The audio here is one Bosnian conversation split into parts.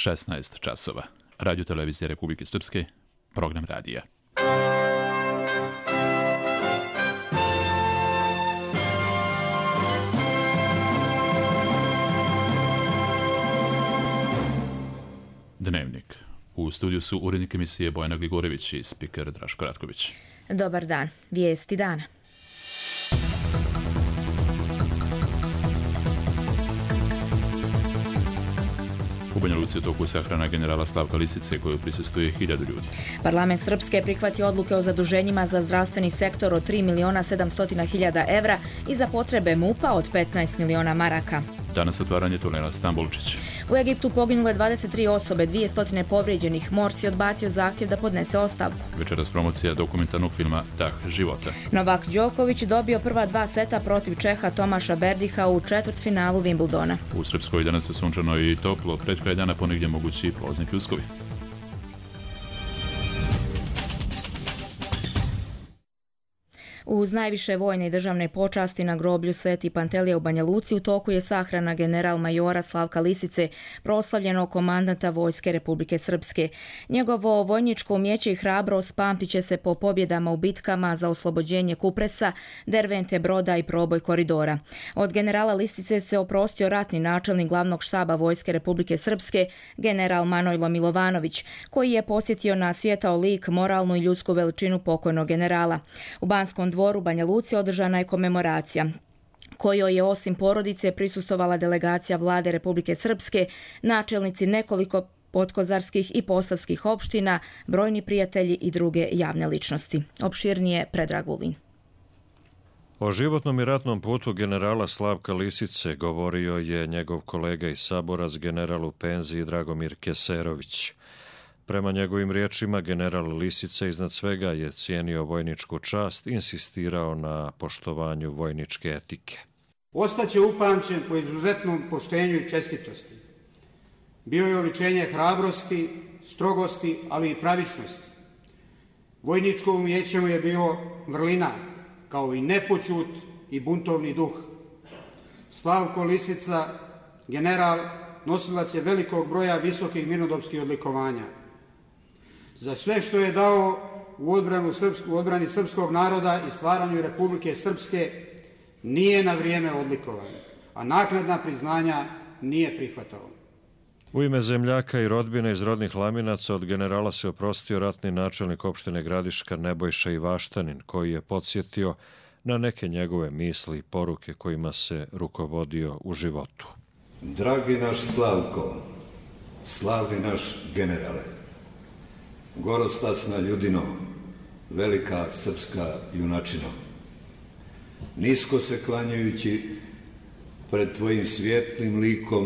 16 časova. Radio Televizija Republike Srpske, program radija. Dnevnik. U studiju su urednik emisije Bojana Gligorević i spiker Draško Ratković. Dobar dan. Vijesti dana. U Banja Luci u toku sahrana generala Slavka Lisice koju prisustvuje 1000 ljudi. Parlament Srpske prihvatio odluke o zaduženjima za zdravstveni sektor od 3.700.000 evra i za potrebe MUP-a od 15 miliona maraka. Danas otvaranje tunela Stambulčić. U Egiptu poginule 23 osobe, 200 povrijeđenih. Morsi odbacio zahtjev da podnese ostavku. Večeras promocija dokumentarnog filma Dah života. Novak Đoković dobio prva 2 seta protiv Čeha Tomaša Berdiha u četvrtfinalu Wimbledona. U Srpskoj danas je sunčano i toplo, pred kraj dana ponegdje mogući prolazni pljuskovi. Uz najviše vojne i državne počasti na groblju Sveti Pantelija u Banja Luci u toku je sahrana general-majora Slavka Lisice, proslavljenog komandanta Vojske Republike Srpske. Njegovo vojničko umjeće i hrabrost pamtit će se po pobjedama u bitkama za oslobođenje Kupresa, Dervente, Broda i proboj koridora. Od generala Lisice se oprostio ratni načelnik glavnog štaba Vojske Republike Srpske, general Manojlo Milovanović, koji je posjetio na svijetao lik, moralnu i ljudsku veličinu pokojnog generala. U Banskom dvoru Banja Luci održana je komemoracija kojoj je osim porodice prisustvovala delegacija Vlade Republike Srpske, načelnici nekoliko podkozarskih i posavskih opština, brojni prijatelji i druge javne ličnosti. Opširnije Predrag Vulin. O životnom i ratnom putu generala Slavka Lisice govorio je njegov kolega i saborac general u penziji Dragomir Keserović. Prema njegovim riječima, general Lisica iznad svega je cijenio vojničku čast i insistirao na poštovanju vojničke etike. Ostaće upamćen po izuzetnom poštenju i čestitosti. Bio je oličenje hrabrosti, strogosti, ali i pravičnosti. Vojničko umijeće mu je bilo vrlina, kao i nepoćut i buntovni duh. Slavko Lisica, general, nosilac je velikog broja visokih mirnodopskih odlikovanja. Za sve što je dao u odbrani srpskog naroda i stvaranju Republike Srpske nije na vrijeme odlikovan, a naknadna priznanja nije prihvatao. U ime zemljaka i rodbine iz rodnih Laminaca od generala se oprostio ratni načelnik opštine Gradiška Nebojša Ivaštanin, koji je podsjetio na neke njegove misli i poruke kojima se rukovodio u životu. Dragi naš Slavko, slavni naš generale, gorostasna ljudino, velika srpska junačino, nisko se klanjajući pred tvojim svijetlim likom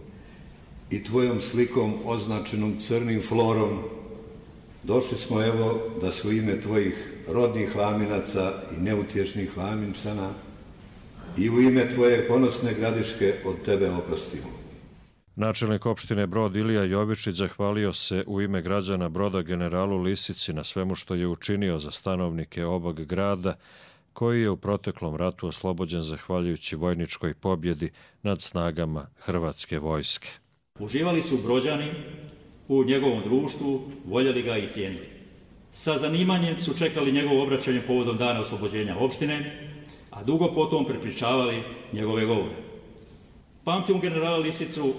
i tvojom slikom označenom crnim florom, došli smo evo da su ime tvojih rodnih Laminaca i neutješnih Laminčana i u ime tvoje ponosne Gradiške od tebe oprostimo. Načelnik opštine Brod Ilija Jovičić zahvalio se u ime građana Broda generalu Lisici na svemu što je učinio za stanovnike ovog grada, koji je u proteklom ratu oslobođen zahvaljujući vojničkoj pobjedi nad snagama Hrvatske vojske. Uživali su Brođani u njegovom društvu, voljeli ga i cijenili. Sa zanimanjem su čekali njegovo obraćanje povodom dana oslobođenja opštine, a dugo potom prepričavali njegove govore. Pamtim generala Lisicu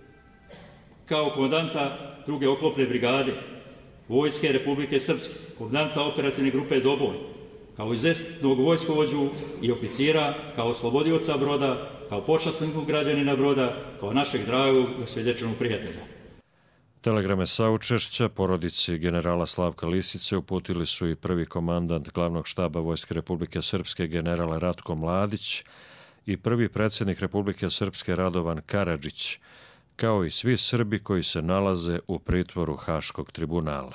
kao komandanta druge oklopne brigade Vojske Republike Srpske, komandanta operativne grupe Doboj, kao izvesnog vojskovođu i oficira, kao oslobodioca Broda, kao počasnog građanina Broda, kao našeg dragog i osvjedočenog prijatelja. Telegrame saučešća porodici generala Slavka Lisice uputili su i prvi komandant glavnog štaba Vojske Republike Srpske general Ratko Mladić i prvi predsjednik Republike Srpske Radovan Karadžić, kao i svi Srbi koji se nalaze u pritvoru Haškog tribunala.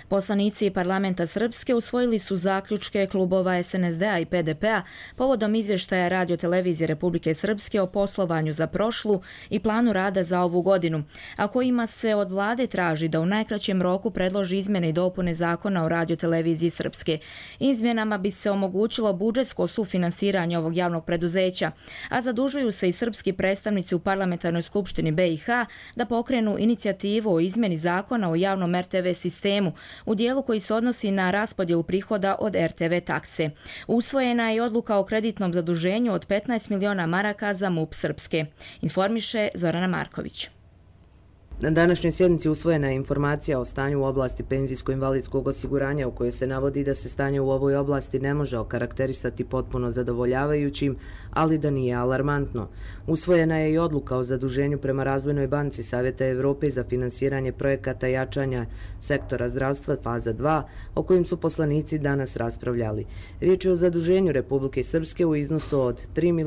Poslanici parlamenta Srpske usvojili su zaključke klubova SNSD-a i PDP-a povodom izvještaja Radio-televizije Republike Srpske o poslovanju za prošlu i planu rada za ovu godinu, a kojima se od vlade traži da u najkraćem roku predloži izmjene i dopune zakona o Radio-televiziji Srpske. Izmjenama bi se omogućilo budžetsko sufinansiranje ovog javnog preduzeća, a zadužuju se i srpski predstavnici u Parlamentarnoj skupštini BiH da pokrenu inicijativu o izmjeni zakona o javnom RTV sistemu u dijelu koji se odnosi na raspodjelu prihoda od RTV takse. Usvojena je i odluka o kreditnom zaduženju od 15 miliona maraka za MUP Srpske. Informiše Zorana Marković. Na današnjoj sjednici usvojena je informacija o stanju u oblasti penzijsko-invalidskog osiguranja u kojoj se navodi da se stanje u ovoj oblasti ne može okarakterisati potpuno zadovoljavajućim, ali da nije alarmantno. Usvojena je i odluka o zaduženju prema Razvojnoj banci Savjeta Evrope za finansiranje projekata jačanja sektora zdravstva faza 2, o kojim su poslanici danas raspravljali. Riječ je o zaduženju Republike Srpske u iznosu od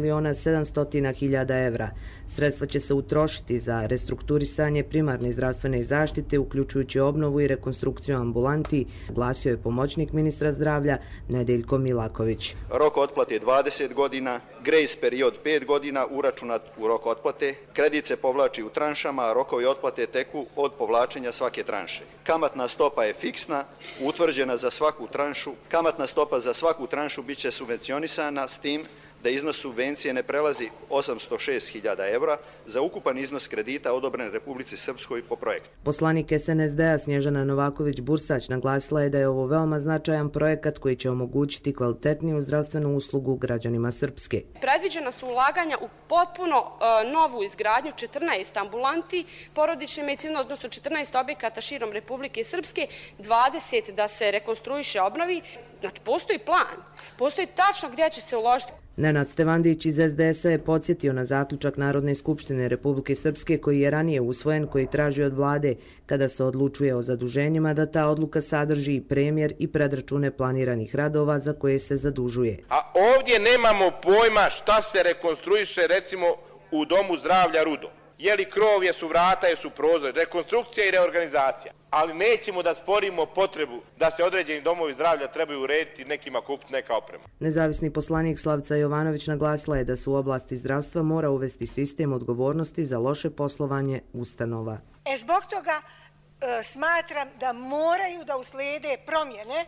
3.700.000 evra. Sredstva će se utrošiti za restrukturisanje primarne zdravstvene zaštite, uključujući obnovu i rekonstrukciju ambulanti, glasio je pomoćnik ministra zdravlja Nedeljko Milaković. Rok otplate 20 godina, grace period 5 godina uračunat u rok otplate, kredit se povlači u tranšama, a rokovi otplate teku od povlačenja svake tranše. Kamatna stopa je fiksna, utvrđena za svaku tranšu. Kamatna stopa za svaku tranšu biće subvencionisana s tim da iznos subvencije ne prelazi 806.000 evra za ukupan iznos kredita odobren Republici Srpskoj po projektu. Poslanik SNSD-a Snježana Novaković-Bursać naglasila je da je ovo veoma značajan projekat koji će omogućiti kvalitetniju zdravstvenu uslugu građanima Srpske. Predviđena su ulaganja u potpuno novu izgradnju 14 ambulanti porodične medicine, odnosno 14 objekata širom Republike Srpske, 20 da se rekonstruiše, obnovi. Znači, postoji plan, postoji tačno gdje će se uložiti. Nenad Stevandić iz SDS-a je podsjetio na zaključak Narodne skupštine Republike Srpske koji je ranije usvojen, koji traži od vlade kada se odlučuje o zaduženjima da ta odluka sadrži premjer i predračune planiranih radova za koje se zadužuje. A ovdje nemamo pojma šta se rekonstruiše recimo u Domu zdravlja Rudo. Je li krov, jesu vrata, jesu prozori, rekonstrukcija i reorganizacija. Ali nećemo da sporimo potrebu da se određeni domovi zdravlja trebaju urediti, nekima kupiti neka oprema. Nezavisni poslanik Slavica Jovanović naglasila je da se u oblasti zdravstva mora uvesti sistem odgovornosti za loše poslovanje ustanova. Zbog toga smatram da moraju da uslijede promjene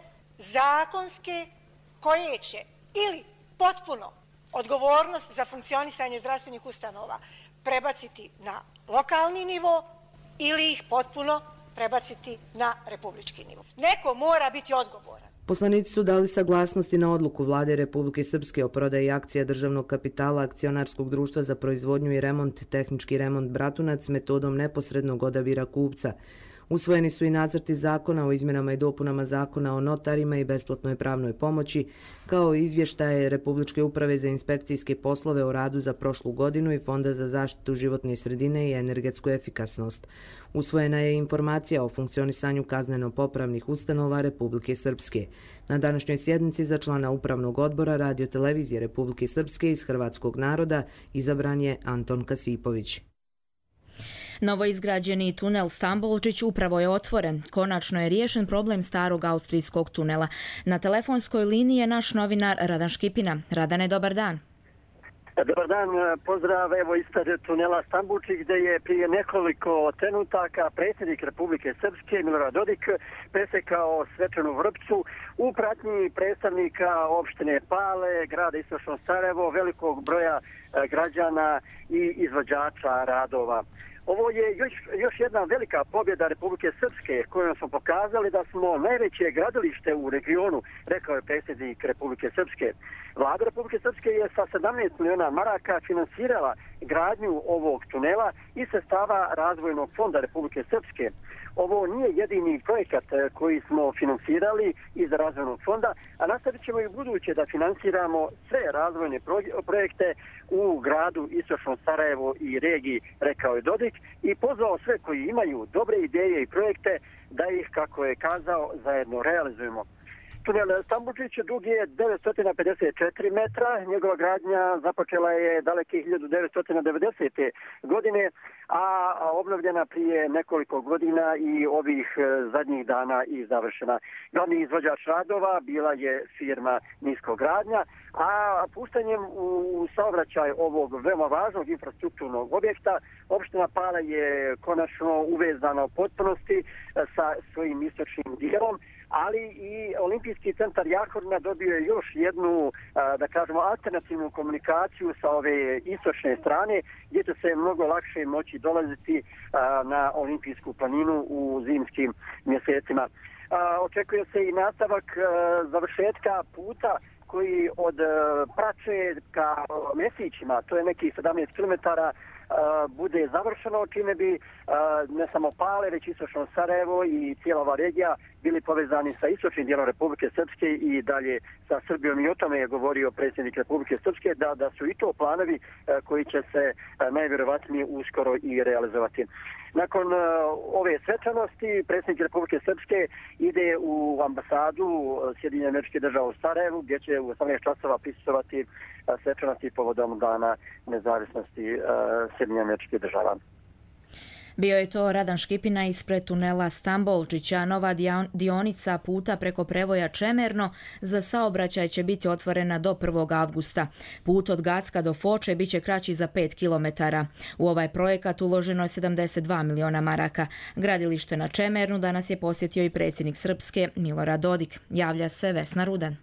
zakonske koje će ili potpuno odgovornost za funkcionisanje zdravstvenih ustanova prebaciti na lokalni nivo ili ih potpuno prebaciti na republički nivo. Neko mora biti odgovoran. Poslanici su dali saglasnosti na odluku vlade Republike Srpske o prodaji akcija državnog kapitala akcionarskog društva za proizvodnju i remont, tehnički remont Bratunac metodom neposrednog odabira kupca. Usvojeni su i nacrti zakona o izmjenama i dopunama zakona o notarima i besplatnoj pravnoj pomoći, kao i izvještaje Republičke uprave za inspekcijske poslove o radu za prošlu godinu i Fonda za zaštitu životne sredine i energetsku efikasnost. Usvojena je informacija o funkcionisanju kazneno-popravnih ustanova Republike Srpske. Na današnjoj sjednici za člana Upravnog odbora Radio-televizije Republike Srpske iz Hrvatskog naroda izabran je Anton Kasipović. Novoizgrađeni tunel Stambulčić upravo je otvoren. Konačno je riješen problem starog austrijskog tunela. Na telefonskoj liniji je naš novinar Radan Škipina. Radane, dobar dan. Dobar dan, pozdrav evo ispred tunela Stambulčić gdje je prije nekoliko trenutaka predsjednik Republike Srpske Milorad Dodik presekao svečanu vrpcu u pratnji predstavnika opštine Pale, grada Istočno Sarajevo, velikog broja građana i izvođača radova. Ovo je još jedna velika pobjeda Republike Srpske kojom smo pokazali da smo najveće gradilište u regionu, rekao je predsjednik Republike Srpske. Vlada Republike Srpske je sa 17 miliona maraka finansirala gradnju ovog tunela i sredstava Razvojnog fonda Republike Srpske. Ovo nije jedini projekat koji smo finansirali iz Razvojnog fonda, a nastavit ćemo i buduće da finansiramo sve razvojne projekte u gradu Istočno Sarajevo i regiji, rekao je Dodik, i pozvao sve koji imaju dobre ideje i projekte da ih, kako je kazao, zajedno realizujemo. Tunel Stambulčić dug je 954 metra, njegova gradnja započela je daleke 1990. godine, a obnovljena prije nekoliko godina i ovih zadnjih dana i završena. Glavni izvođač radova bila je firma Niskogradnja, a puštanjem u saobraćaj ovog veoma važnog infrastrukturnog objekta, opština Pala je konačno uvezana u potpunosti sa svojim istočnim dijelom, ali i Olimpijski centar Jahorna dobio je još jednu, da kažemo, alternativnu komunikaciju sa ove istočne strane, gdje će se mnogo lakše moći dolaziti na Olimpijsku planinu u zimskim mjesecima. Očekuje se i nastavak završetka puta koji od Prače ka Mesićima, to je nekih 17 km, bude završeno, čime bi ne samo Pale, već istočno Sarajevo i cijela ova regija bili povezani sa istočnim dijelom Republike Srpske i dalje sa Srbijom. I o tome je govorio predsjednik Republike Srpske da su i to planovi koji će se najvjerovatnije uskoro i realizovati. Nakon ove svečanosti predsjednik Republike Srpske ide u ambasadu Sjedinjenih Američkih Država u Sarajevu, gdje će u 18 časova prisustvovati svečanosti povodom Dana nezavisnosti Sjedinjenih Američkih Država. Bio je to Radan Škipina ispred tunela Stambulčića. Nova dionica puta preko prevoja Čemerno za saobraćaj će biti otvorena do 1. avgusta. Put od Gacka do Foče bit će kraći za 5 km. U ovaj projekat uloženo je 72 miliona maraka. Gradilište na Čemernu danas je posjetio i predsjednik Srpske Milorad Dodik. Javlja se Vesna Rudan.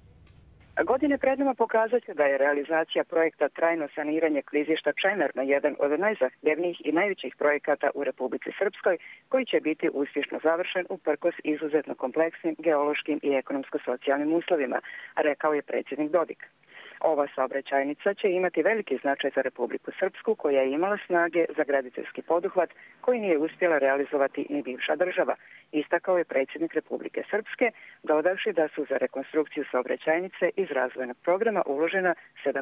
Godine pred nama pokazat će da je realizacija projekta trajno saniranje klizišta Čemerno jedan od najzahtjevnijih i najvećih projekata u Republici Srpskoj, koji će biti uspješno završen uprkos izuzetno kompleksnim geološkim i ekonomsko-socijalnim uslovima, rekao je predsjednik Dodik. Ova saobraćajnica će imati veliki značaj za Republiku Srpsku, koja je imala snage za graditeljski poduhvat koji nije uspjela realizovati ni bivša država, istakao je predsjednik Republike Srpske, dodavši da su za rekonstrukciju saobraćajnice iz razvojnog programa uložena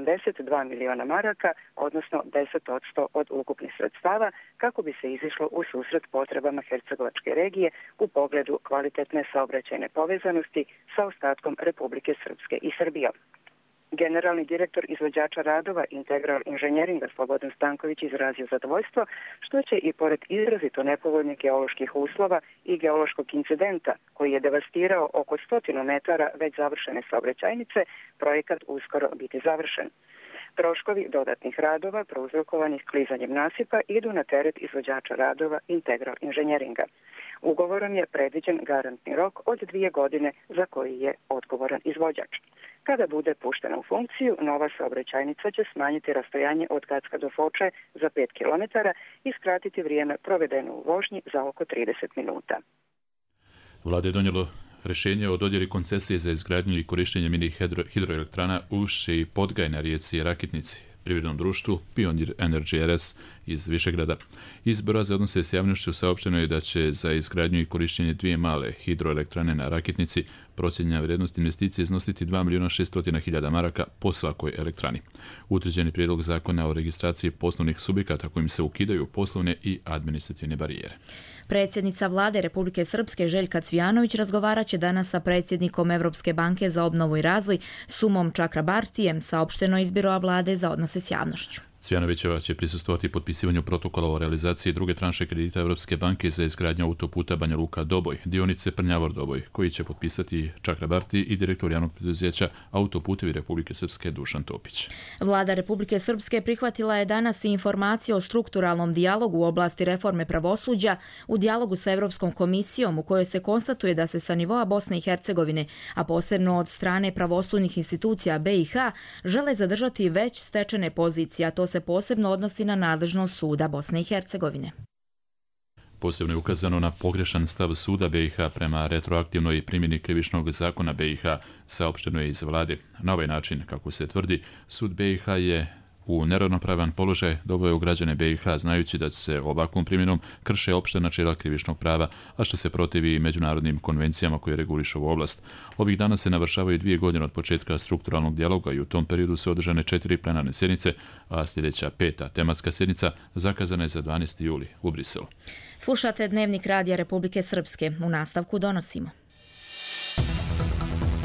72 miliona maraka, odnosno 10% od ukupnih sredstava, kako bi se izišlo u susret potrebama Hercegovačke regije u pogledu kvalitetne saobraćajne povezanosti sa ostatkom Republike Srpske i Srbijom. Generalni direktor izvođača radova Integral inženjeringa Slobodan Stanković izrazio zadovoljstvo što će i pored izrazito nepovoljnih geoloških uslova i geološkog incidenta koji je devastirao oko 100 metara već završene saobraćajnice, projekat uskoro biti završen. Troškovi dodatnih radova prouzrokovanih klizanjem nasipa idu na teret izvođača radova Integral inženjeringa. Ugovorom je predviđen garantni rok od 2 godine za koji je odgovoran izvođač. Kada bude puštena u funkciju, nova saobraćajnica će smanjiti rastojanje od Gacka do Foče za 5 km i skratiti vrijeme provedeno u vožnji za oko 30 minuta. Vlada je donijelo rješenje o dodjeli koncesije za izgradnju i korištenje mini hidroelektrana Ušće i Podgaj na rijeci Rakitnici, privrednom društvu Pionir Energy RS iz Višegrada. Izbora za odnose s javnošću saopšteno je da će za izgradnju i korištenje 2 male hidroelektrane na Rakitnici procijenjena vrijednost investicije iznositi 2.600.000 maraka po svakoj elektrani. Utvrđeni prijedlog zakona o registraciji poslovnih subjekata kojim se ukidaju poslovne i administrativne barijere. Predsjednica Vlade Republike Srpske Željka Cvijanović razgovarat će danas sa predsjednikom Evropske banke za obnovu i razvoj Sumom Čakrabartijem, saopšteno iz Biroa Vlade za odnose s javnošću. Cvijanovićeva će prisustvovati potpisivanju protokola o realizaciji druge tranše kredita Europske banke za izgradnju autoputa Banja Luka-Doboj, dionice Prnjavor-Doboj, koji će potpisati Čakrabarti i direktor javnog preduzeća Autoputevi Republike Srpske Dušan Topić. Vlada Republike Srpske prihvatila je danas i informaciju o strukturalnom dijalogu u oblasti reforme pravosuđa u dijalogu sa Europskom komisijom, u kojoj se konstatuje da se sa nivoa Bosne i Hercegovine, a posebno od strane pravosudnih institucija BiH, žele zadržati već stečene pozicije, a to se posebno odnosi na nadležnost suda Bosne i Hercegovine. Posebno je ukazano na pogrešan stav suda BiH prema retroaktivnoj primjeni krivičnog zakona BiH, saopšteno je iz vlade. Na ovaj način, kako se tvrdi, sud BiH je u neravnopravan položaj doveo građane BiH znajući da se ovakvom primjenom krše opšta načela krivičnog prava, a što se protivi međunarodnim konvencijama koje regulišu ovu oblast. Ovih dana se navršavaju 2 godine od početka strukturalnog dijaloga i u tom periodu su održane 4 plenarne sjednice, a sljedeća 5. tematska sjednica zakazana je za 12. juli u Briselu. Slušate Dnevnik Radija Republike Srpske. U nastavku donosimo.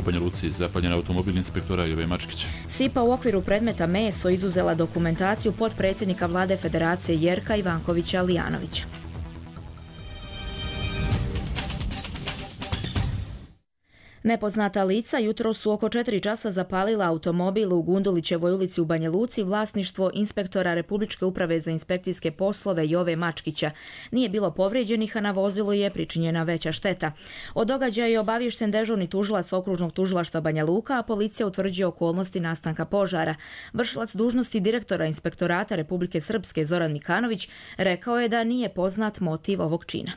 Banja Luci zapaljen automobil inspektora Jove Mačkića. SIPA u okviru predmeta meso izuzela dokumentaciju potpredsjednika vlade Federacije Jerka Ivankovića Lijanovića. Nepoznata lica jutros su oko 4 časa zapalila automobil u Gundulićevoj ulici u Banja Luci, vlasništvo inspektora Republičke uprave za inspekcijske poslove Jove Mačkića. Nije bilo povrijeđenih, a na vozilu je pričinjena veća šteta. O događaju je obaviješten dežurni tužilac okružnog tužilaštva Banja Luka, a policija utvrđuje okolnosti nastanka požara. Vršilac dužnosti direktora inspektorata Republike Srpske Zoran Mikanović rekao je da nije poznat motiv ovog čina.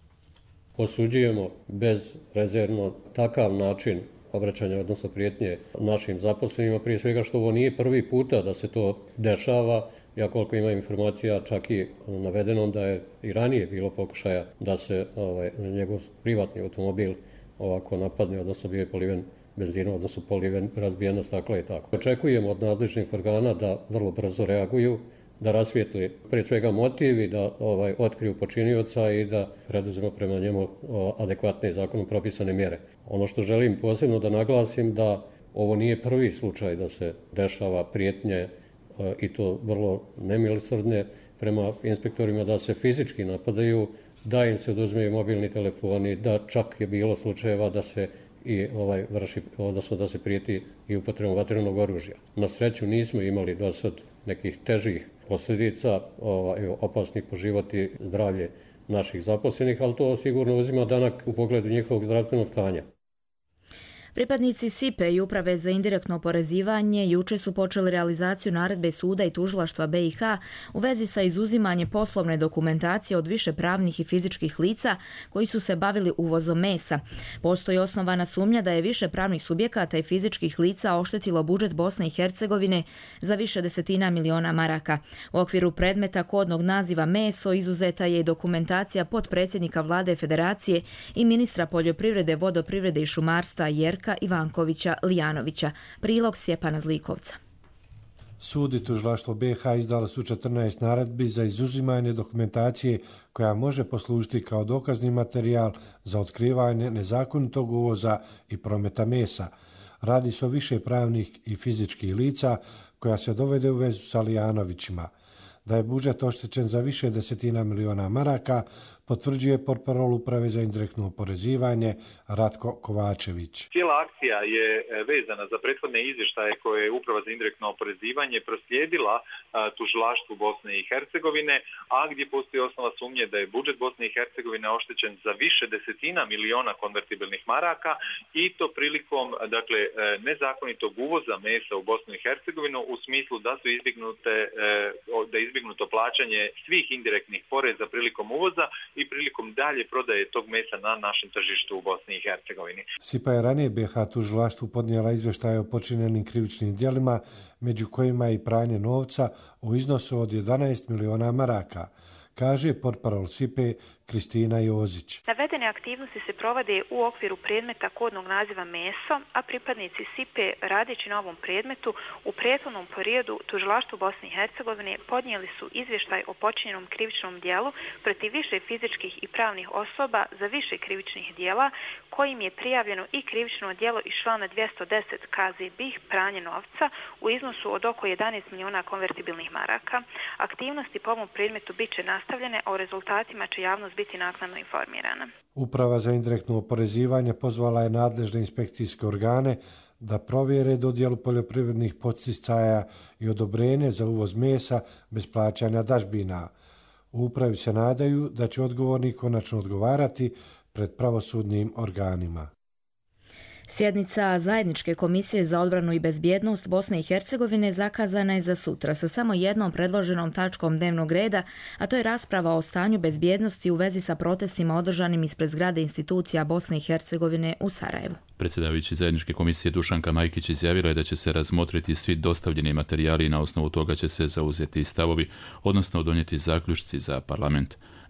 Osuđujemo bezrezervno takav način obraćanja, odnosno prijetnje našim zaposlenima, prije svega što ovo nije prvi puta da se to dešava. Ja koliko imam informacija, čak i navedeno da je i ranije bilo pokušaja da se njegov privatni automobil ovako napadne, odnosno bio je poliven benzinom, odnosno poliven razbijeno staklo i tako. Očekujemo od nadležnih organa da vrlo brzo reaguju, da rasvijetli prije svega motiv i da otkriju počinioca i da preduzmemo prema njemu adekvatne zakonom propisane mjere. Ono što želim posebno da naglasim da ovo nije prvi slučaj da se dešava prijetnje i to vrlo nemilosrdne prema inspektorima, da se fizički napadaju, da im se oduzmeju mobilni telefoni, da čak je bilo slučajeva da se i vrši, odnosno da se prijeti i upotrebom vatrenog oružja. Na sreću nismo imali do sad nekih težih posljedica opasnih po život i zdravlje naših zaposlenih, ali to sigurno uzima danak u pogledu njihovog zdravstvenog stanja. Pripadnici SIPE i Uprave za indirektno oporezivanje juče su počeli realizaciju naredbe suda i tužilaštva BiH u vezi sa izuzimanjem poslovne dokumentacije od više pravnih i fizičkih lica koji su se bavili uvozom mesa. Postoji osnovana sumnja da je više pravnih subjekata i fizičkih lica oštetilo budžet Bosne i Hercegovine za više desetina miliona maraka. U okviru predmeta kodnog naziva meso izuzeta je i dokumentacija potpredsjednika vlade Federacije i ministra poljoprivrede, vodoprivrede i šumarstva Jerka Ivankovića Lijanovića. Prilog Stjepana Zlikovca. Sud i tužilaštvo BiH izdala su 14 naredbi za izuzimanje dokumentacije koja može poslužiti kao dokazni materijal za otkrivanje nezakonitog uvoza i prometa mesa. Radi se o više pravnih i fizičkih lica koja se dovede u vezu sa Lijanovićima. Da je budžet oštećen za više desetina miliona maraka, potvrđuje portparol Uprave za indirektno oporezivanje Ratko Kovačević. Cijela akcija je vezana za prethodne izvještaje koje je Uprava za indirektno oporezivanje proslijedila tužilaštvu Bosne i Hercegovine, a gdje postoji osnova sumnje da je budžet Bosne i Hercegovine oštećen za više desetina miliona konvertibilnih maraka i to prilikom nezakonitog uvoza mesa u Bosnu i Hercegovinu u smislu da su izbjegnuto plaćanje svih indirektnih poreza prilikom uvoza i prilikom dalje prodaje tog mesa na našem tržištu u Bosni i Hercegovini. SIPA je ranije BiH tužilaštvu podnijela izvještaje o počinjenim krivičnim djelima, među kojima je i pranje novca u iznosu od 11 miliona maraka, kaže portparol SIPE Kristina Jozić. Navedene aktivnosti se provode u okviru predmeta kodnog naziva meso, a pripadnici SIPE radeći na ovom predmetu u prethodnom periodu tužilaštvu Bosne i Hercegovine podnijeli su izvještaj o počinjenom krivičnom djelu protiv više fizičkih i pravnih osoba za više krivičnih djela kojim je prijavljeno i krivično djelo iz člana 210 KZ-BIH pranje novca u iznosu od oko 11 miliona konvertibilnih maraka. Aktivnosti po ovom predmetu bit će nastavljene, a o rezultatima će javnost biti naknadno informirana. Uprava za indirektno oporezivanje pozvala je nadležne inspekcijske organe da provjere dodjelu poljoprivrednih podsticaja i odobrenje za uvoz mesa bez plaćanja dažbina. U upravi se nadaju da će odgovorni konačno odgovarati pred pravosudnim organima. Sjednica Zajedničke komisije za odbranu i bezbjednost Bosne i Hercegovine zakazana je za sutra sa samo jednom predloženom tačkom dnevnog reda, a to je rasprava o stanju bezbjednosti u vezi sa protestima održanim ispred zgrade institucija Bosne i Hercegovine u Sarajevu. Predsjedavajući Zajedničke komisije Dušanka Majkić izjavila je da će se razmotriti svi dostavljeni materijali i na osnovu toga će se zauzeti stavovi, odnosno donijeti zaključci za parlament.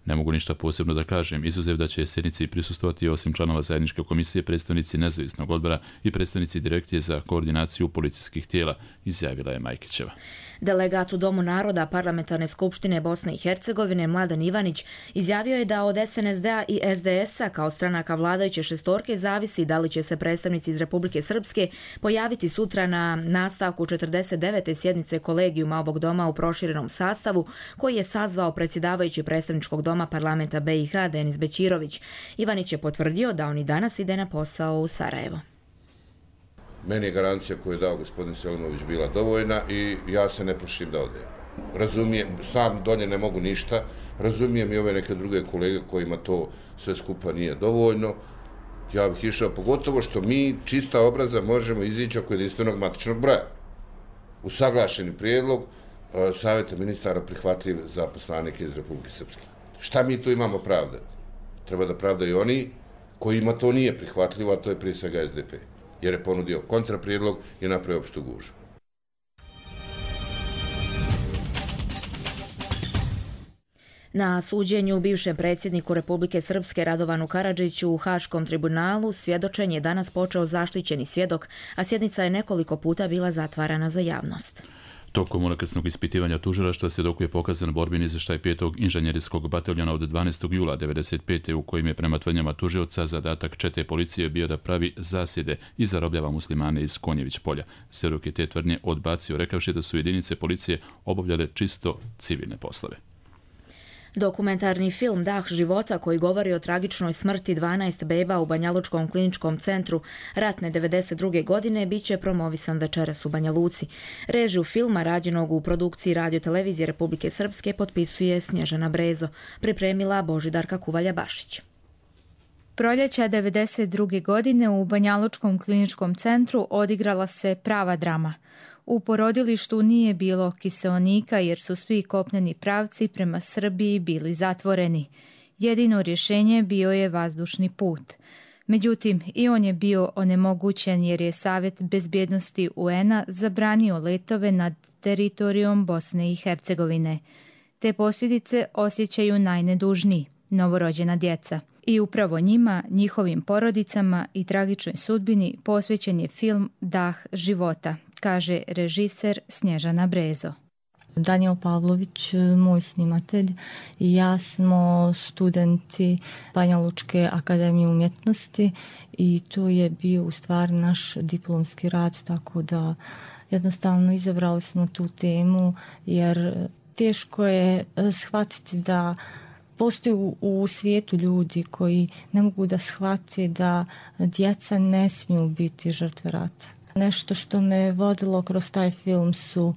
Ne mogu ništa posebno da kažem, izuzev da će sjednici prisustvovati osim članova zajedničke komisije predstavnici nezavisnog odbora i predstavnici direkcije za koordinaciju policijskih tijela, izjavila je Majkićeva. Delegat u Domu naroda Parlamentarne skupštine Bosne i Hercegovine Mladen Ivanić izjavio je da od SNSD-a i SDS-a kao stranaka vladajuće šestorke zavisi da li će se predstavnici iz Republike Srpske pojaviti sutra na nastavku 49. sjednice kolegijuma ovog doma u proširenom sastavu koji je sazvao predsjedavajući predstavničkog doma parlamenta BiH Denis Bećirović. Ivanić je potvrdio da on i danas ide na posao u Sarajevo. Meni je garancija koju je dao gospodin Selimović bila dovoljna i ja se ne plašim da ode. Razumijem, sam dolje ne mogu ništa, razumijem i ove neke druge kolege kojima to sve skupa nije dovoljno. Ja bih išao, pogotovo što mi čista obraza možemo izići oko jedinstvenog matičnog broja. Usaglašeni prijedlog Savjeta ministara prihvatljiv za poslanike iz Republike Srpske. Šta mi tu imamo pravdati? Treba da pravdaju oni kojima to nije prihvatljivo, a to je prije svega SDP. Jer je ponudio kontraprijedlog i napravio opštu gužu. Na suđenju bivšem predsjedniku Republike Srpske Radovanu Karadžiću u Haškom tribunalu svjedočenje je danas počeo zaštićeni svjedok, a sjednica je nekoliko puta bila zatvarana za javnost. Tokom unakrsnog ispitivanja tužilaštva svjedoku je pokazan borbeni izvještaj 5. inženjerijskog bataljona od 12. jula 1995. u kojim je prema tvrdnjama tužioca zadatak čete policije bio da pravi zasjede i zarobljava muslimane iz Konjević polja. Svjedok je te tvrdnje odbacio rekavši da su jedinice policije obavljale čisto civilne poslove. Dokumentarni film Dah života koji govori o tragičnoj smrti 12 beba u Banjalučkom kliničkom centru ratne 92. godine bit će promovisan večeras u Banja Luci. Režiju filma rađenog u produkciji Radio-televizije Republike Srpske potpisuje Snježana Brezo, pripremila Božidarka Kuvalja-Bašić. Proljeća 92. godine u Banjalučkom kliničkom centru odigrala se prava drama. U porodilištu nije bilo kiseonika jer su svi kopneni pravci prema Srbiji bili zatvoreni. Jedino rješenje bio je vazdušni put. Međutim, i on je bio onemogućen jer je Savjet bezbjednosti UN-a zabranio letove nad teritorijom Bosne i Hercegovine. Te posljedice osjećaju najnedužniji, novorođena djeca. I upravo njima, njihovim porodicama i tragičnoj sudbini posvećen je film Dah života, kaže režiser Snježana Brezo. Danijel Pavlović, moj snimatelj, i ja smo studenti Banjalučke akademije umjetnosti i to je bio u stvari naš diplomski rad, tako da jednostavno izabrali smo tu temu jer teško je shvatiti da postoji u svijetu ljudi koji ne mogu da shvate da djeca ne smiju biti žrtve rata. Nešto što me vodilo kroz taj film su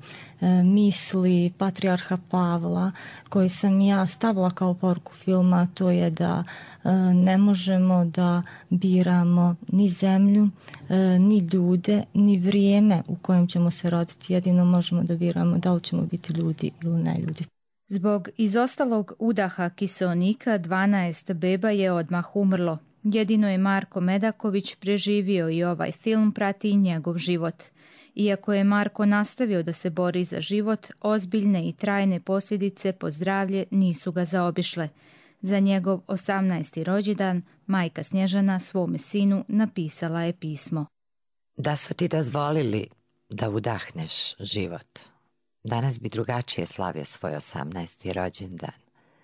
misli patrijarha Pavla koje sam ja stavila kao poruku filma, to je da ne možemo da biramo ni zemlju, ni ljude, ni vrijeme u kojem ćemo se roditi. Jedino možemo da biramo da li ćemo biti ljudi ili ne ljudi. Zbog izostalog udaha kiseonika 12 beba je odmah umrlo. Jedino je Marko Medaković preživio i ovaj film prati njegov život. Iako je Marko nastavio da se bori za život, ozbiljne i trajne posljedice po zdravlje nisu ga zaobišle. Za njegov 18. rođendan majka Snježana svome sinu napisala je pismo. Da su ti dozvolili da udahneš život, danas bi drugačije slavio svoj 18. rođendan.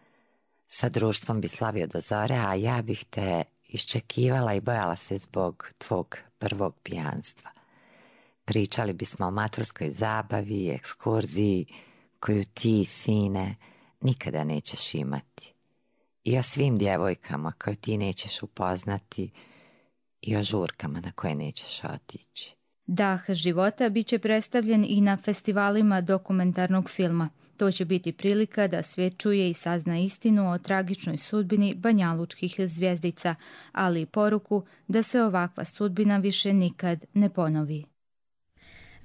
Sa društvom bi slavio do zore, a ja bih te iščekivala i bojala se zbog tvog prvog pijanstva. Pričali bismo o maturskoj zabavi i ekskurziji koju ti, sine, nikada nećeš imati. I o svim djevojkama koje ti nećeš upoznati i o žurkama na koje nećeš otići. Dah života bit će predstavljen i na festivalima dokumentarnog filma. To će biti prilika da svijet čuje i sazna istinu o tragičnoj sudbini banjalučkih zvjezdica, ali i poruku da se ovakva sudbina više nikad ne ponovi.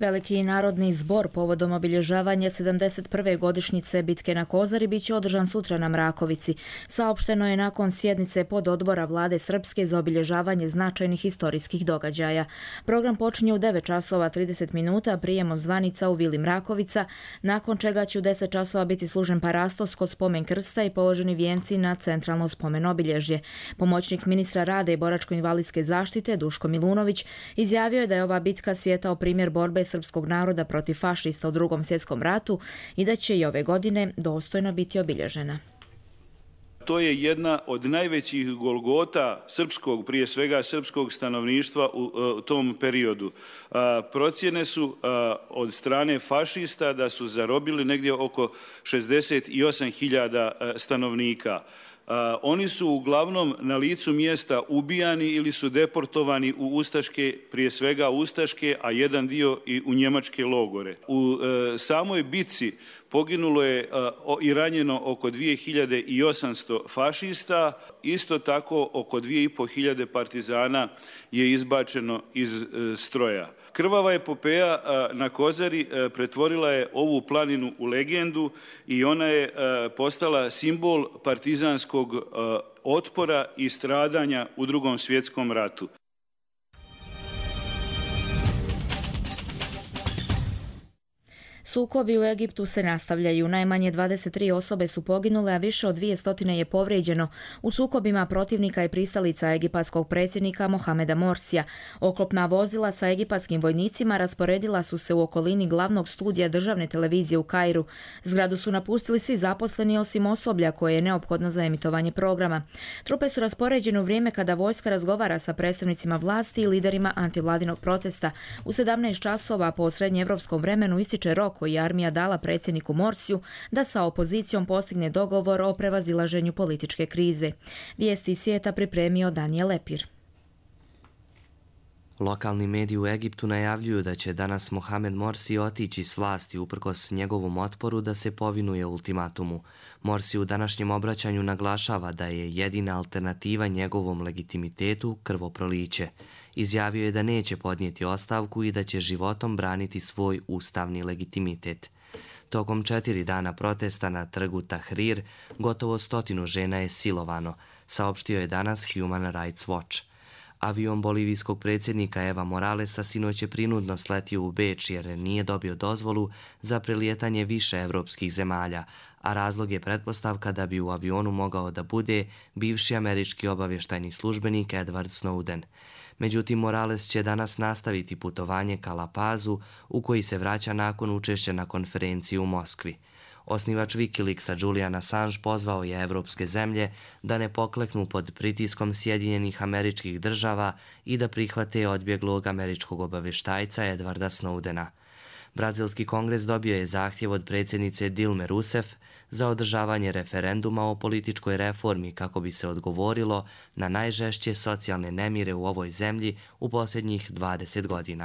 Veliki narodni zbor povodom obilježavanja 71. godišnjice bitke na Kozari biće održan sutra na Mrakovici. Saopšteno je nakon sjednice pododbora vlade Srpske za obilježavanje značajnih historijskih događaja. Program počinje u 9 časova 30 minuta prijemom zvanica u Vili Mrakovica, nakon čega će u 10 časova biti služen parastos kod spomen krsta i položeni vijenci na centralno spomen obilježje. Pomoćnik ministra rada i boračko-invalidske zaštite Duško Milunović izjavio je da je ova bitka svijetao primjer borbe srpskog naroda protiv fašista u Drugom svjetskom ratu i da će i ove godine dostojno biti obilježena. To je jedna od najvećih golgota srpskog, prije svega srpskog stanovništva u tom periodu. Procjene su od strane fašista da su zarobili negdje oko 68.000 stanovnika. Oni su uglavnom na licu mjesta ubijani ili su deportovani u ustaške, prije svega ustaške, a jedan dio i u njemačke logore. U samoj bitci poginulo je i ranjeno oko 2800 fašista, isto tako oko 2500 partizana je izbačeno iz stroja. Krvava epopeja na Kozari pretvorila je ovu planinu u legendu i ona je postala simbol partizanskog otpora i stradanja u Drugom svjetskom ratu. Sukobi u Egiptu se nastavljaju. Najmanje 23 osobe su poginule, a više od 200 je povrijeđeno u sukobima protivnika i pristalica egipatskog predsjednika Mohameda Morsija. Oklopna vozila sa egipatskim vojnicima rasporedila su se u okolini glavnog studija državne televizije u Kairu. Zgradu su napustili svi zaposleni osim osoblja koje je neophodno za emitovanje programa. Trupe su raspoređene u vrijeme kada vojska razgovara sa predstavnicima vlasti i liderima antivladinog protesta. U 17 časova po srednjeevropskom vremenu ističe rok koji je armija dala predsjedniku Morsiju da sa opozicijom postigne dogovor o prevazilaženju političke krize. Vijesti iz svijeta pripremio Daniel Lepir. Lokalni mediji u Egiptu najavljuju da će danas Mohamed Morsi otići s vlasti uprkos njegovom otporu da se povinuje ultimatumu. Morsi u današnjem obraćanju naglašava da je jedina alternativa njegovom legitimitetu krvoproliće. Izjavio je da neće podnijeti ostavku i da će životom braniti svoj ustavni legitimitet. Tokom 4 dana protesta na trgu Tahrir gotovo 100 žena je silovano, saopštio je danas Human Rights Watch. Avion bolivijskog predsjednika Eva Moralesa sinoć je prinudno sletio u Beč jer nije dobio dozvolu za prelijetanje više evropskih zemalja, a razlog je pretpostavka da bi u avionu mogao da bude bivši američki obavještajni službenik Edward Snowden. Međutim, Morales će danas nastaviti putovanje ka La Pazu, u koji se vraća nakon učešća na konferenciji u Moskvi. Osnivač Wikileaksa Julian Assange pozvao je evropske zemlje da ne pokleknu pod pritiskom Sjedinjenih Američkih Država i da prihvate odbjeglog američkog obavještajca Edwarda Snowdena. Brazilski kongres dobio je zahtjev od predsjednice Dilme Rousseff za održavanje referenduma o političkoj reformi kako bi se odgovorilo na najžešće socijalne nemire u ovoj zemlji u posljednjih 20 godina.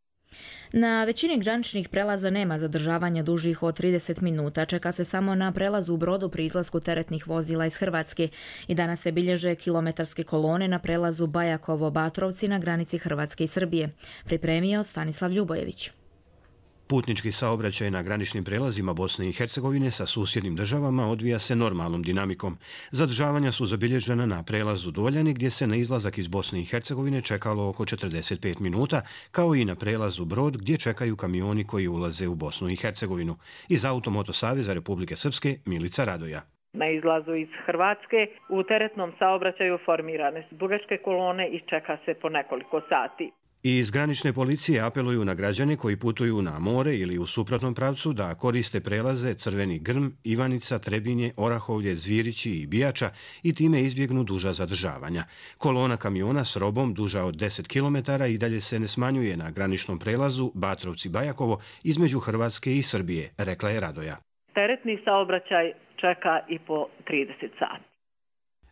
Na većini graničnih prelaza nema zadržavanja dužih od 30 minuta. Čeka se samo na prelazu u Brodu pri izlasku teretnih vozila iz Hrvatske. I danas se bilježe kilometarske kolone na prelazu Bajakovo-Batrovci na granici Hrvatske i Srbije. Pripremio Stanislav Ljubojević. Putnički saobraćaj na graničnim prelazima Bosne i Hercegovine sa susjednim državama odvija se normalnom dinamikom. Zadržavanja su zabilježena na prelazu Doljani gdje se na izlazak iz Bosne i Hercegovine čekalo oko 45 minuta, kao i na prelazu Brod gdje čekaju kamioni koji ulaze u Bosnu i Hercegovinu. Iz Automoto Saveza Republike Srpske Milica Radoja. Na izlazu iz Hrvatske u teretnom saobraćaju formirane su dugačke kolone i čeka se po nekoliko sati. Iz granične policije apeluju na građane koji putuju na more ili u suprotnom pravcu da koriste prelaze Crveni Grm, Ivanica, Trebinje, Orahovlje, Zvirići i Bijača i time izbjegnu duža zadržavanja. Kolona kamiona s robom duža od 10 km i dalje se ne smanjuje na graničnom prelazu Batrovci-Bajakovo između Hrvatske i Srbije, rekla je Radoja. Teretni saobraćaj čeka i po 30 sati.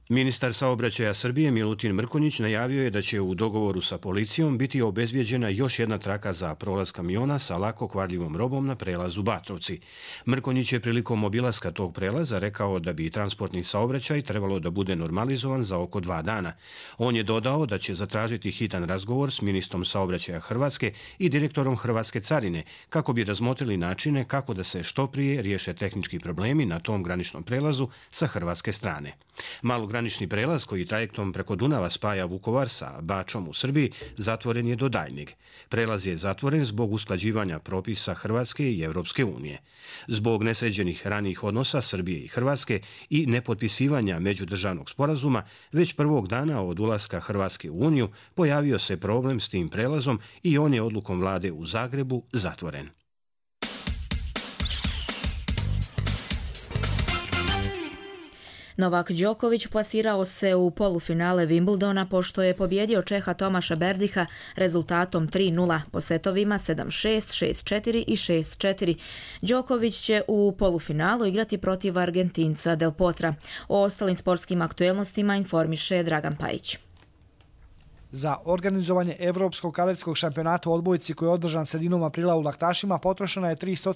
Ministar saobraćaja Srbije Milutin Mrkonjić najavio je da će u dogovoru sa policijom biti obezbijeđena još jedna traka za prolaz kamiona sa lako kvarljivom robom na prelazu Batrovci. Mrkonjić je prilikom obilaska tog prelaza rekao da bi transportni saobraćaj trebalo da bude normalizovan za oko 2 dana. On je dodao da će zatražiti hitan razgovor s ministrom saobraćaja Hrvatske i direktorom Hrvatske carine kako bi razmotrili načine kako da se što prije riješe tehnički problemi na tom graničnom prelazu sa hrvatske strane. Malogranični prelaz koji trajektom preko Dunava spaja Vukovar sa Bačom u Srbiji zatvoren je do daljnjeg. Prelaz je zatvoren zbog usklađivanja propisa Hrvatske i Europske unije. Zbog nesređenih ranijih odnosa Srbije i Hrvatske i nepotpisivanja međudržavnog sporazuma, već prvog dana od ulaska Hrvatske u Uniju pojavio se problem s tim prelazom i on je odlukom vlade u Zagrebu zatvoren. Novak Đoković plasirao se u polufinale Wimbledona pošto je pobjedio Čeha Tomaša Berdiha rezultatom 3:0 po setovima 7-6, 6-4 i 6-4. Đoković će u polufinalu igrati protiv Argentinca Del Potra. O ostalim sportskim aktuelnostima informiše Dragan Pajić. Za organizovanje Evropskog kadetskog šampionata u odbojci koji je održan sredinom aprila u Laktašima potrošeno je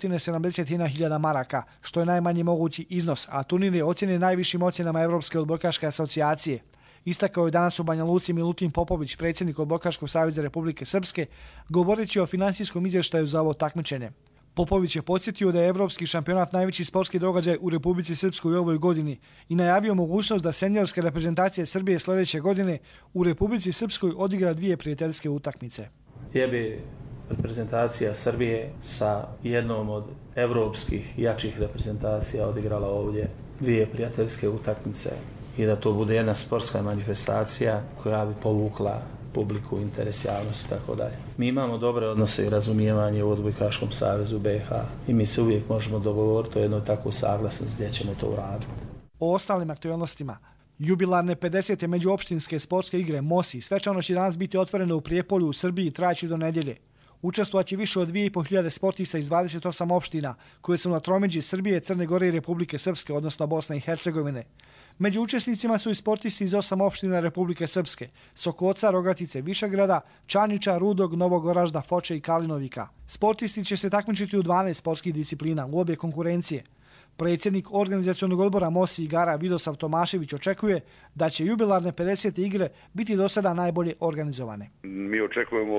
370.000 maraka, što je najmanji mogući iznos, a turnir je ocjenjen najvišim ocjenama Evropske odbojkaške asocijacije. Istakao je danas u Banja Luci Milutin Popović, predsjednik Odbojkaškog saveza Republike Srpske, govoreći o finansijskom izvještaju za ovo takmičenje. Popović je podsjetio da je Evropski šampionat najveći sportski događaj u Republici Srpskoj u ovoj godini i najavio mogućnost da seniorske reprezentacije Srbije sljedeće godine u Republici Srpskoj odigra 2 prijateljske utakmice. Gdje bi reprezentacija Srbije sa jednom od evropskih jačih reprezentacija odigrala ovdje 2 prijateljske utakmice i da to bude jedna sportska manifestacija koja bi povukla publiku, interes, javnost i tako dalje. Mi imamo dobre odnose i razumijevanje u Odbojkaškom savezu BiH i mi se uvijek možemo dogovoriti o jednoj takvoj saglasnosti gdje ćemo to uraditi. O ostalim aktualnostima. Jubilarne 50. međuopštinske sportske igre MOSI svečano će danas biti otvorene u Prijepolju u Srbiji trajaće do nedjelje. Učestvovaće više od 2.500 sportista iz 28 opština koje su na tromeđi Srbije, Crne Gore i Republike Srpske, odnosno Bosne i Hercegovine. Među učesnicima su i sportisti iz 8 opština Republike Srpske, Sokoca, Rogatice, Višegrada, Čaniča, Rudog, Novog Oražda, Foče i Kalinovika. Sportisti će se takmičiti u 12 sportskih disciplina u obje konkurencije. Predsjednik organizacionog odbora MOSI igara Vidosav Tomašević očekuje da će jubilarne 50. igre biti do sada najbolje organizovane. Mi očekujemo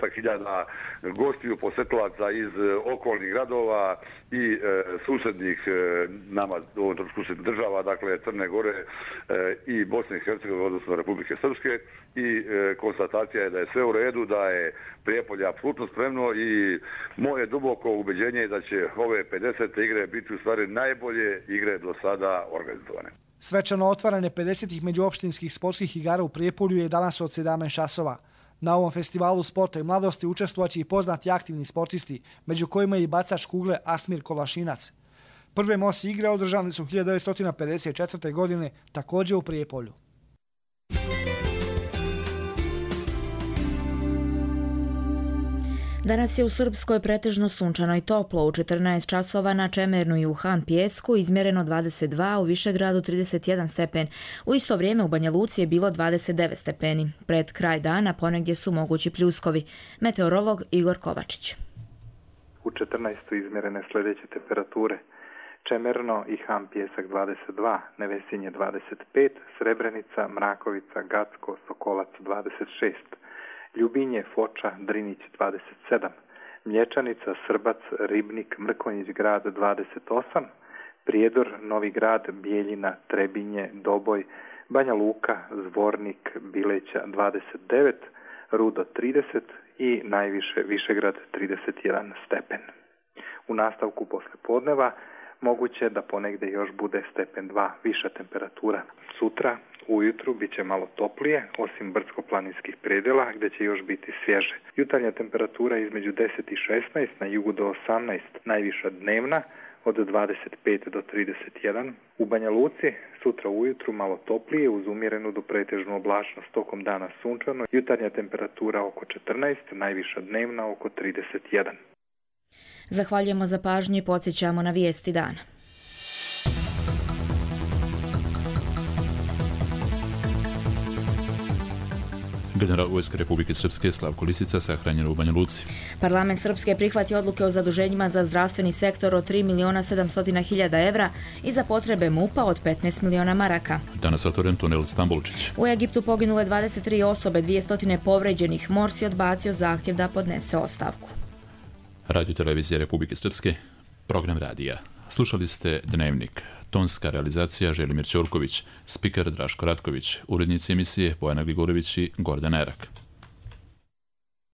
10.000 gostiju, posjetilaca iz okolnih gradova i susjednih nama u ovom trenutku susjednih država, dakle Crne Gore i Bosne i Hercegovine, odnosno Republike Srpske, i konstatacija je da je sve u redu, da je Prijepolje apsolutno spremno i moje duboko ubeđenje je da će ove 50. igre biti u stvari najbolje igre do sada organizovane. Svečano otvaranje 50. međuopštinskih sportskih igara u Prijepolju je danas od 17 časova. Na ovom festivalu sporta i mladosti učestvovaće i poznati aktivni sportisti, među kojima je i bacač kugle Asmir Kolašinac. Prve MOSI igre održane su 1954. godine, također u Prijepolju. Danas je u Srpskoj pretežno sunčano i toplo. U 14 časova na Čemernu i u Han Pijesku izmjereno 22, u Višegradu 31 stepen. U isto vrijeme u Banja Luci je bilo 29 stepeni. Pred kraj dana ponegdje su mogući pljuskovi. Meteorolog Igor Kovačić. U 14. izmjerene sljedeće temperature. Čemerno i Han Pijesak 22, Nevesinje 25, Srebrenica, Mrakovica, Gacko, Sokolac 26. Ljubinje, Foča, Drinić 27, Mlječanica, Srbac, Ribnik, Mrkonjić grad 28, Prijedor, Novi grad, Bijeljina, Trebinje, Doboj, Banja Luka, Zvornik, Bileća 29, Rudo 30 i najviše Višegrad 31 stepen. U nastavku posle podneva moguće da ponegde još bude stepen 2 viša temperatura. Sutra ujutru bit će malo toplije, osim brdsko-planinskih predjela gdje će još biti svježe. Jutarnja temperatura između 10 i 16, na jugu do 18, najviša dnevna od 25 do 31. U Banja Luci sutra ujutru malo toplije uz umjerenu do pretežnu oblačnost, tokom dana sunčano. Jutarnja temperatura oko 14, najviša dnevna oko 31. Zahvaljujemo za pažnju i podsjećamo na vijesti dana. General vojske Republike Srpske Slavko Lisica sahranjen u Banja Luci. Parlament Srpske prihvati odluke o zaduženjima za zdravstveni sektor od 3.700.000 evra i za potrebe MUP-a od 15 miliona maraka. Danas otvoren tunel Stambulčić. U Egiptu poginule 23 osobe, 200 povređenih. Morsi odbacio zahtjev da podnese ostavku. Radio Televizija Republike Srpske, program radija. Slušali ste Dnevnik. Tonska realizacija Želimir Ćorković, spiker Draško Ratković, urednici emisije Bojana Grigorović i Gordana Erak.